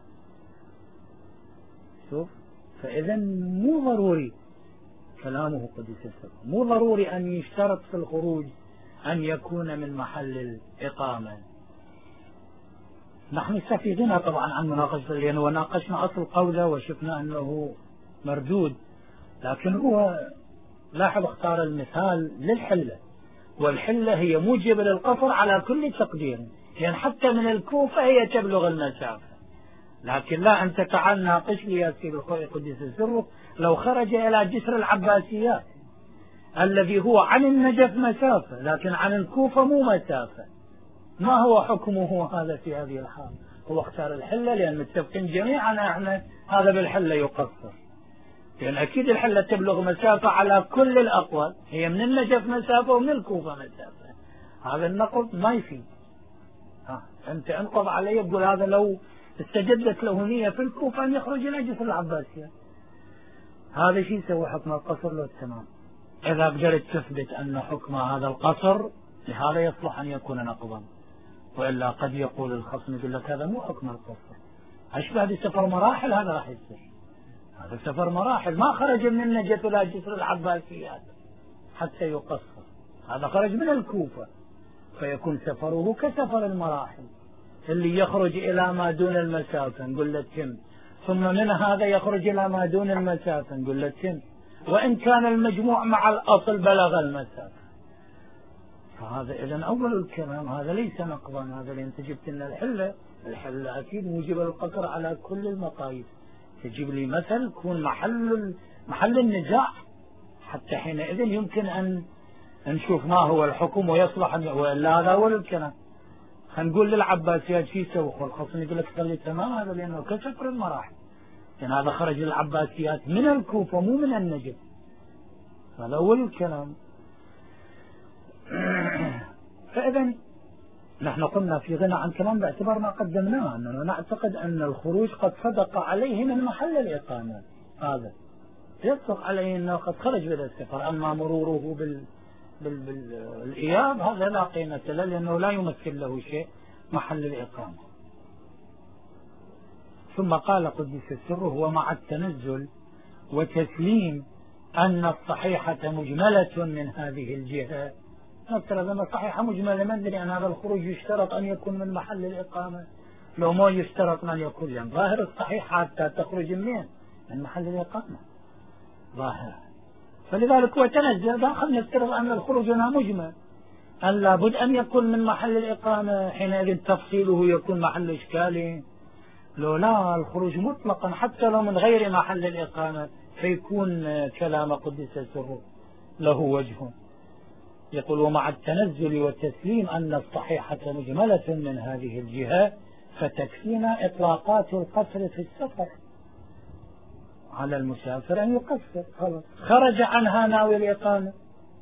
شوف، فإذا مو ضروري كلامه قدس السر، مو ضروري أن يشترط في الخروج أن يكون من محل الإقامة. نحن استفيدنا طبعا عن مناقشة، لأنه ناقشنا أصل قوله وشفنا أنه مردود، لكن هو لاحظ اختار المثال للحلة، والحلة هي موجب للقصر على كل تقدير، لأن حتى من الكوفة هي تبلغ المسافة. لكن لا، أنت تعال ناقش لي يا سيدي الخوي قدس سره لو خرج إلى جسر العباسيات الذي هو عن النجف مسافة لكن عن الكوفة مو مسافة، ما هو حكمه هذا في هذه الحال؟ هو اختار الحلة لأن متفقين جميعا احنا هذا بالحلة يقصر، لأن أكيد الحلة تبلغ مسافة على كل الأقوال، هي من النجف مسافة ومن الكوفة مسافة، هذا النقض ما يفيد. أنت انقض عليه يقول هذا لو استجدت له نية في الكوفة أن يخرج إلى جسر العباسية، هذا شيء يسوي حكم القصر له تمام. إذا قدرت تثبت أن حكم هذا القصر لهذا يصلح أن يكون نقضا، وإلا قد يقول الخصم يقول لك هذا مو حكم القصر، أشبه بسفر مراحل، هذا راح يصير هذا سفر مراحل، ما خرج من النجف إلى جسر العباسيات حتى يقصر، هذا خرج من الكوفة فيكون سفره كسفر المراحل اللي يخرج إلى ما دون المسافة نقول له تم، ثم من هذا يخرج إلى ما دون المسافة نقول له تم، وإن كان المجموع مع الأصل بلغ المسافة. فهذا إذن أول الكلام هذا ليس نقضا، هذا لأن تجبت أن الحلة أكيد موجب القصر على كل المقاييس، تجيب لي مثل يكون محل النزاع حتى حينئذ يمكن أن نشوف ما هو الحكم ويصلح وإلا هذا أول الكلام. هنقول للعباسيات شيء سووا، الخصم يقول لك خلي تمام، هذا لأنه كسفر المراحل، لأن هذا خرج للعباسيات من الكوفة مو من النجف، هذا أول الكلام. فإذا نحن قلنا في غنى عن كلام باعتبار ما قدمناه، أننا نعتقد أن الخروج قد صدق عليه من محل الإقامة، هذا يصدق عليه أنه قد خرج بلا السفر، أما مروره بالإياب هذا لا قيمة له لأنه لا يمثل له شيء محل الإقامة. ثم قال قدس سره ومع التنزل وتسليم أن الصحيحة مجملة من هذه الجهة، نفترض أن الصحيحة مجملة من ندري أن هذا الخروج يشترط أن يكون من محل الإقامة، لو ما يشترط أن يكون يعني ظاهر الصحيحة حتى تخرج من محل الإقامة ظاهر، فلذلك هو تنزل داخل نفترض أن الخروج هنا مجمل، أن لابد أن يكون من محل الإقامة، حينئذ تفصيله يكون محل إشكالي، لو لا الخروج مطلقا حتى لو من غير محل الإقامة فيكون كلام قدس سره له وجه. يقول ومع التنزل والتسليم أن الصحيحة مجملة من هذه الجهة فتكفينا إطلاقات القصر في السفر، على المسافر أن يقصر خلاص، خرج عنها ناوي الإقامة،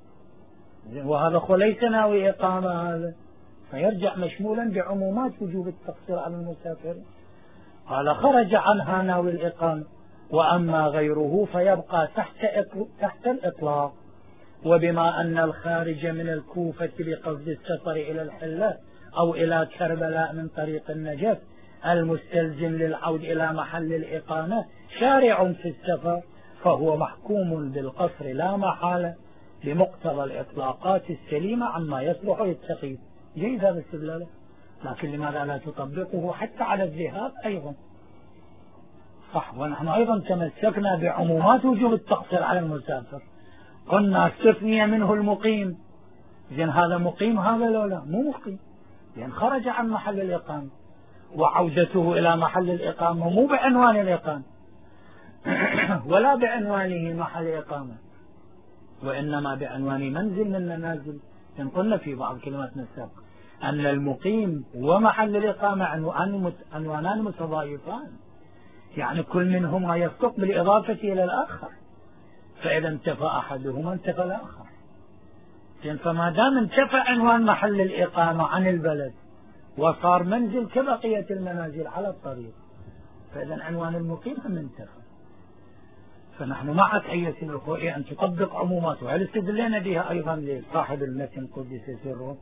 وهذا ليس ناوي إقامة هذا، فيرجع مشمولا بعمومات وجوب التقصير على المسافر. قال خرج عنها ناوي الإقامة، وأما غيره فيبقى تحت الإطلاق. وبما أن الخارج من الكوفة بقصد السفر إلى الحلة أو إلى كربلاء من طريق النجف المستلزم للعود إلى محل الإقامة شارع في السفر، فهو محكوم بالقصر لا محالة بمقتضى الإطلاقات السليمة عما يصلح يتقي. جيد هذا الاستدلال، لكن لماذا لا تطبقه حتى على الذهاب أيضا؟ صح، ونحن أيضا تمسكنا بعمومات وجوب التقصير على المسافر، قلنا استثني منه المقيم. إذن هذا مقيم هذا لا مو مقيم، لأن خرج عن محل الإقامة، وعودته إلى محل الإقامة مو بعنوان الإقامة ولا بعنوانه محل إقامة، وإنما بعنوان منزل من منازل. إن قلنا في بعض كلماتنا السابقة أن المقيم ومحل الإقامة عنوانان متضايفان، يعني كل منهما يصدق بالإضافة إلى الآخر، فإذا انتفى أحدهما انتفى الآخر. فما دام انتفى عنوان محل الإقامة عن البلد وصار منزل كبقية المنازل على الطريق، فإذا عنوان المقيم هم انتفى. فنحن معك أيتي الأخوة أن تطبق عمومات، وهل استدلنا بها أيضا لصاحب المتن قدس سره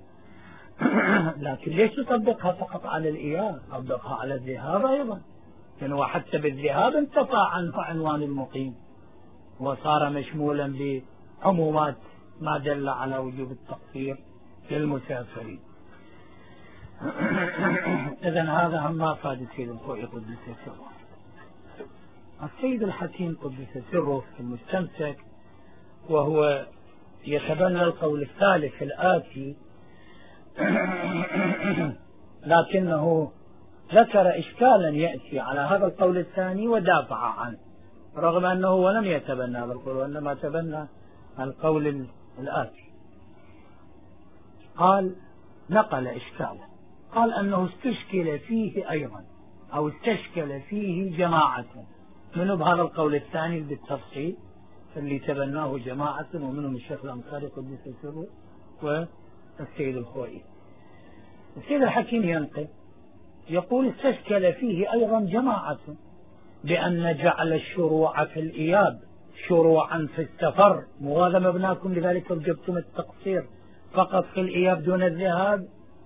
لكن ليش تطبقها فقط على الإياب؟ طبقها على الذهاب أيضا، لأنه حتى بالذهاب انتفى عنه عنوان المقيم وصار مشمولا بعمومات ما دل على وجوب التقصير للمسافرين. إذن هذا هم ما فاد السيد الخوئي قدس سره. السيد الحكيم قدس سره في المستمسك وهو يتبنى القول الثالث الآتي لكنه ذكر إشكالا يأتي على هذا القول الثاني ودافع عنه، رغم أنه ولم يتبنى هذا القول وإنما تبنى القول الآتي. قال نقل إشكالا، قال أنه استشكل فيه أيضا أو استشكل فيه جماعة منه بهذا القول الثاني بالتفصيل اللي تبناه جماعة ومنهم الشيخ الأنصاري قدس سره والسيد الخوئي. السيد الحكيم ينقل يقول استشكل فيه أيضا جماعة بأن جعل الشروع في الإياب شروعا في السفر، وهذا مبناكم لذلك وجبتم التقصير فقط في الإياب دون الذهاب.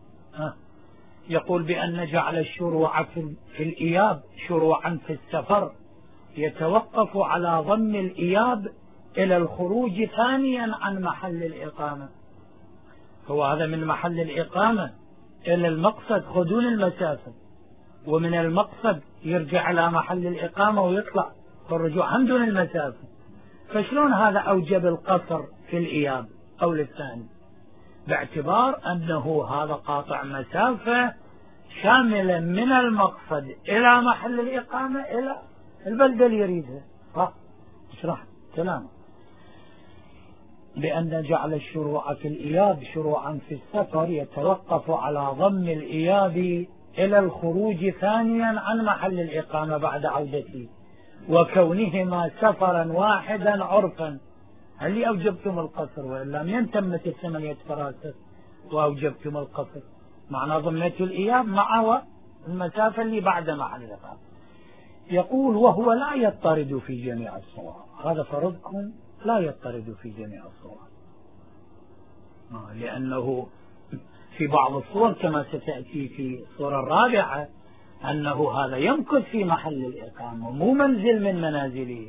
يقول بأن جعل الشروع في الإياب شروعا في السفر يتوقف على ضم الإياب إلى الخروج ثانيا عن محل الإقامة. هو هذا من محل الإقامة إلى المقصد خذون المسافة، ومن المقصد يرجع على محل الإقامة ويطلع فالرجوع هم دون المسافة، فشلون هذا أوجب القصر في الإياب؟ قول الثاني باعتبار أنه هذا قاطع مسافة شاملا من المقصد إلى محل الإقامة إلى البلدة اللي يريدها. اشرح كلامه بأن جعل الشروع في الإياب شروعا في السفر يتوقف على ضم الإياب إلى الخروج ثانيا عن محل الإقامة بعد عودته، وكونهما سفرا واحدا عرفا. هل أوجبتم القصر وإلا من تمت 8 فراسخ وأوجبتم القصر؟ معنى ضمنة الإياب مع المسافة اللي بعد محل الإقامة. يقول وهو لا يضطرد في جميع الصور، هذا فرضكم لا يضطرد في جميع الصور، لأنه في بعض الصور كما ستأتي في الصورة الرابعة أنه هذا يمكث في محل الإقامة مو منزل من منازله.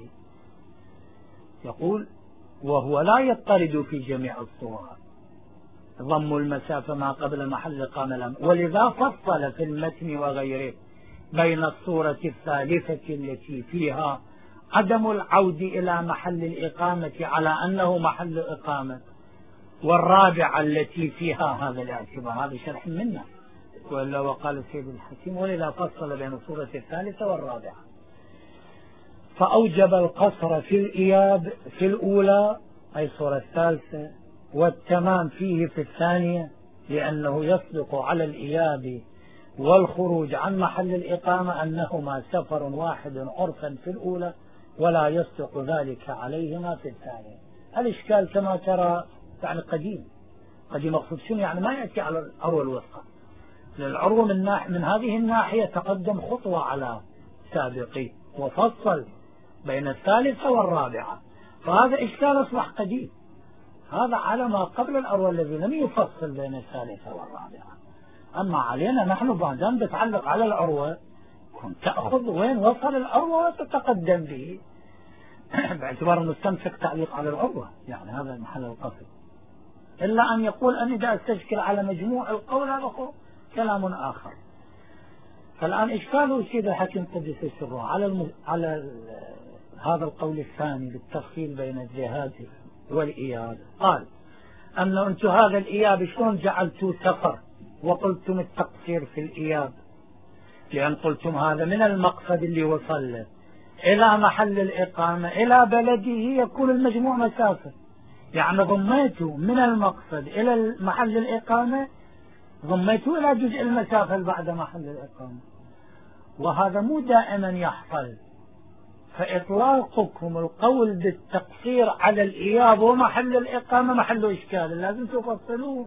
يقول وهو لا يضطرد في جميع الصور ضم المسافة ما قبل محل الإقامة، ولذا فصل في المتن وغيره بين الصورة الثالثة التي فيها عدم العود إلى محل الإقامة على أنه محل إقامة، والرابعة التي فيها هذا الاعتبار. هذا شرح منا ولا وقال السيد الحكيم ولذا فصل بين الصورة الثالثة والرابعة، فأوجب القصر في الإياب في الأولى أي الصورة الثالثة والتمام فيه في الثانية، لأنه يصدق على الإياب والخروج عن محل الإقامة أنهما سفر واحد عرفا في الأولى، ولا يصدق ذلك عليهما في الثانية. الإشكال كما ترى يعني قديم مقصود شنو؟ يعني ما يأتي على العروة الوسطى، للعروة من هذه الناحية تقدم خطوة على سابقه وفصل بين الثالثة والرابعة، فهذا إشكال أصبح قديم. هذا على ما قبل العروة الذي لم يفصل بين الثالثة والرابعة. أما علينا نحن بعدين بتعلق على العروة، كنت تأخذ وين وصل العروة وتتقدم به باعتبار المستمسك تعليق على العروة، يعني هذا محل القصد. إلا أن يقول أن إذا استشكل على مجموع القول هذا كلام آخر. فالآن إشكاله سيد الحكيم قدس سره على هذا القول الثاني بالتفصيل بين الجهاد والإياب. قال أن أنتم هذا الإياب شلون جعلتوا سفر وقلتم التقصير في الإياب؟ لأن قلتم هذا من المقصد اللي وصل له إلى محل الإقامة إلى بلده يكون المجموع مسافة، يعني ضميتوا من المقصد إلى محل الإقامة، ضميتوا إلى جزء المسافة بعد محل الإقامة، وهذا مو دائما يحصل. فإطلاقكم القول بالتقصير على الإياب ومحل الإقامة محل إشكال، لازم تفصلوه،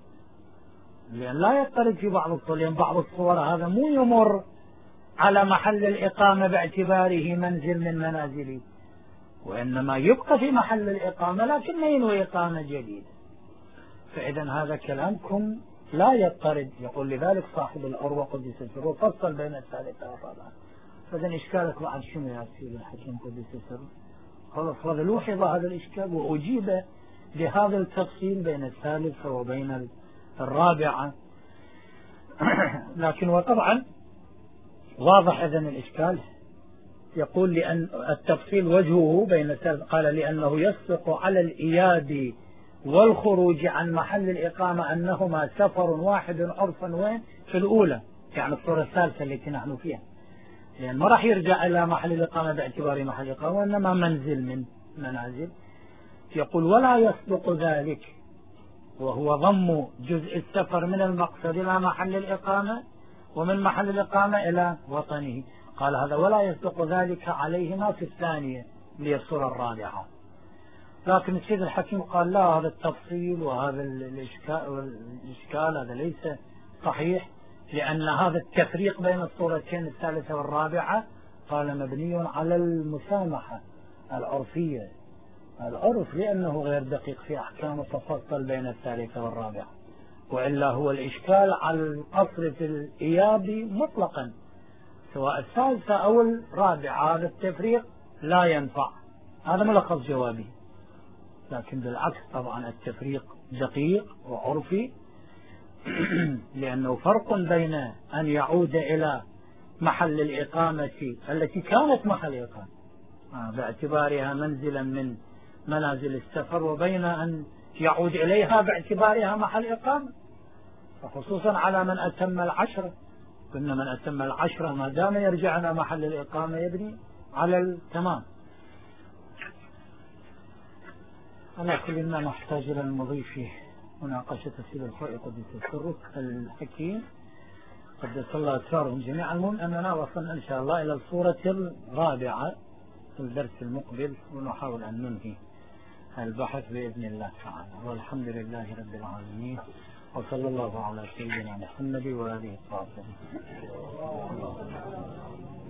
لأن لا يضطرد في بعض الصور، لأن بعض الصور هذا مو يمر على محل الإقامة باعتباره منزل من منازله، وإنما يبقى في محل الإقامة لكن ينوي إقامة جديدة. فإذا هذا كلامكم لا يضطرد. يقول لذلك صاحب العروة قدس سره فصل بين الثالثة والرابعة. فإذا إشكالك بعد شنو يا سيدي الحكيم قدس سره؟ خلاص هذا لوحظ هذا الإشكال وأجيب بهذا التفصيل بين الثالثة وبين الرابعة. لكن وطبعا واضح إذن الإشكال. يقول لأن التفصيل وجهه بين الثالث، قال لأنه يصدق على الإياب والخروج عن محل الإقامة أنهما سفر واحد عرفا وين في الأولى، يعني الصورة الثالثة التي نحن فيها، لأن ما راح يرجع إلى محل الإقامة باعتبار محل الإقامة وإنما منزل من منازل. يقول ولا يصدق ذلك، وهو ضم جزء السفر من المقصد إلى محل الإقامة ومن محل الإقامة إلى وطنه. قال هذا ولا يصدق ذلك عليهما في الثانية اللي الصورة الرابعة. لكن السيد الحكيم قال لا، هذا التفصيل وهذا الإشكال هذا ليس صحيح، لأن هذا التفريق بين الصورتين الثالثة والرابعة قال مبني على المسامحة العرفية، العرف لأنه غير دقيق في أحكامه تفصل بين الثالثة والرابعة، وإلا هو الإشكال على القصر في الإياب مطلقا سواء الثالثة أو الرابعة، هذا التفريق لا ينفع، هذا ملخص جوابي. لكن بالعكس طبعا التفريق دقيق وعرفي، لأنه فرق بين أن يعود إلى محل الإقامة التي كانت محل إقامة باعتبارها منزلا من منازل السفر، وبين أن يعود إليها باعتبارها محل إقامة، خصوصا على من أتم العشرة. قلنا من أتم العشرة ما دام يرجع إلى محل الإقامة يبني على التمام. على كل ما نحتاج إلى المضي في مناقشة سيد الخوئي قدس سره الحكيم قدس الله أسرارهم جميعا. المهم أننا وصلنا إن شاء الله إلى الصورة الرابعة في الدرس المقبل، ونحاول أن ننهي البحث بإذن الله تعالى. والحمد لله رب العالمين، وصلى الله على سيدنا محمد وآله وصحبه.